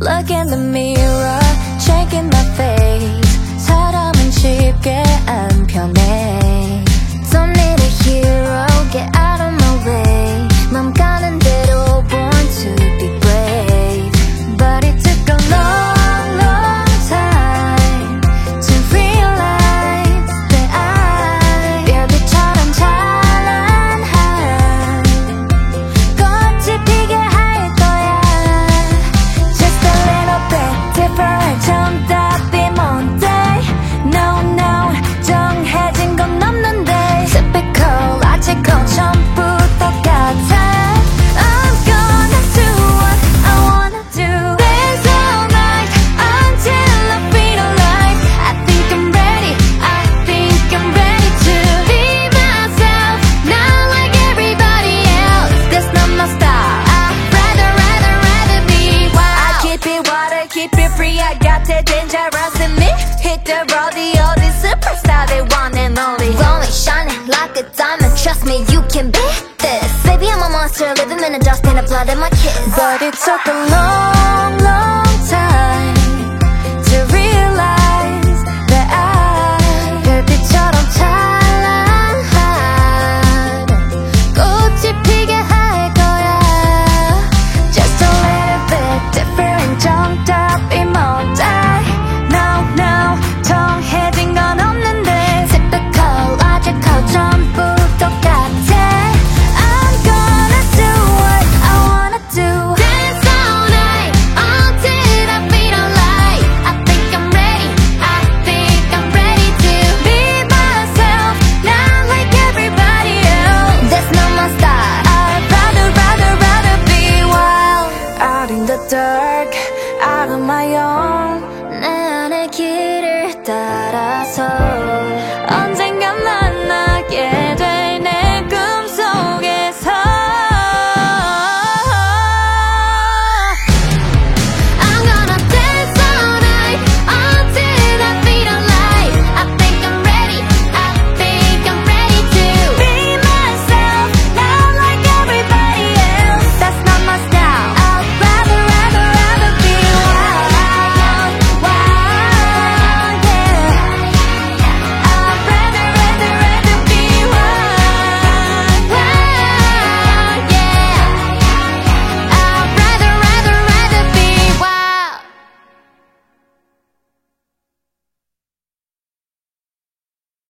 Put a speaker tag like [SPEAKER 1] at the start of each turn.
[SPEAKER 1] Look in the mirror, checking my face. 사람은 쉽게 안 변해. Don't need a hero, get out of my way. 맘 가는 대로 born to be brave. But it took a long, long time to realize that I 별빛처럼 찬란한 꽃이 피게 할 거야. Just a little bit different. 정답이 뭔데? No, no, 정해진 건 없는데. Typical, logical, 전부 똑같아. I'm gonna do what I wanna do. Dance all night until I feel alive. I think I'm ready, I think I'm ready to be myself, not like everybody else. That's not my style. I'd rather be wild. I keep it water, keep it free. I got that dangerous in me. Hit the road, the oldest superstar, they one and only. Glowing, shining like a diamond. Trust me, you can beat this. Baby, I'm a monster, living in the dust and the blood in my kiss. But it took a long